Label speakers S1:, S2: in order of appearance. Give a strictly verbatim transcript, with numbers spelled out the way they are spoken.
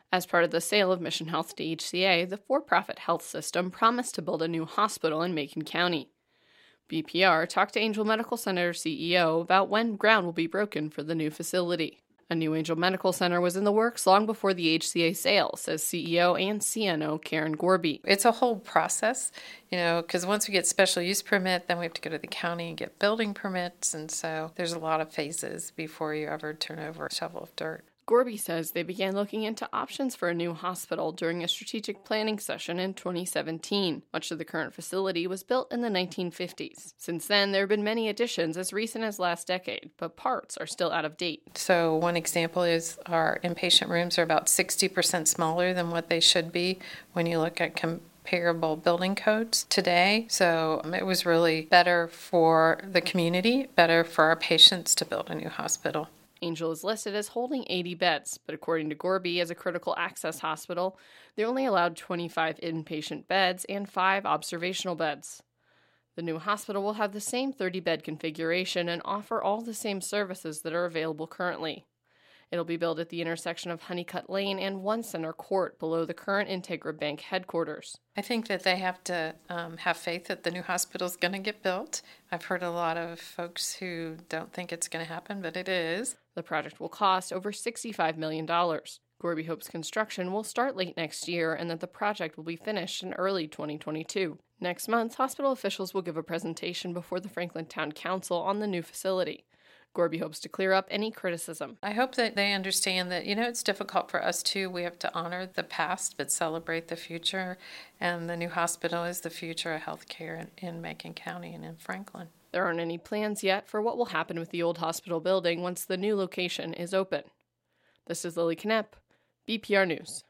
S1: As part of the sale of Mission Health to H C A, the for-profit health system promised to build a new hospital in Macon County. B P R talked to Angel Medical Center C E O about when ground will be broken for the new facility. A new Angel Medical Center was in the works long before the H C A sale, says C E O and C N O Karen Gorby.
S2: It's a whole process, you know, because once we get special use permit, then we have to go to the county and get building permits, and so there's a lot of phases before you ever turn over a shovel of dirt.
S1: Gorby says they began looking into options for a new hospital during a strategic planning session in twenty seventeen. Much of the current facility was built in the nineteen fifties. Since then, there have been many additions as recent as last decade, but parts are still out of date.
S2: So one example is our inpatient rooms are about sixty percent smaller than what they should be when you look at comparable building codes today. So um, it was really better for the community, better for our patients to build a new hospital.
S1: Angel is listed as holding eighty beds, but according to Gorby, as a critical access hospital, they only allowed twenty-five inpatient beds and five observational beds. The new hospital will have the same thirty-bed configuration and offer all the same services that are available currently. It'll be built at the intersection of Honeycutt Lane and One Center Court below the current Integra Bank headquarters.
S2: I think that they have to um, have faith that the new hospital is going to get built. I've heard a lot of folks who don't think it's going to happen, but it is.
S1: The project will cost over sixty-five million dollars. Gorby hopes construction will start late next year and that the project will be finished in early twenty twenty-two. Next month, hospital officials will give a presentation before the Franklin Town Council on the new facility. Gorby hopes to clear up any criticism.
S2: I hope that they understand that, you know, it's difficult for us too. We have to honor the past but celebrate the future, and the new hospital is the future of healthcare in, in Macon County and in Franklin.
S1: There aren't any plans yet for what will happen with the old hospital building once the new location is open. This is Lily Knepp, B P R News.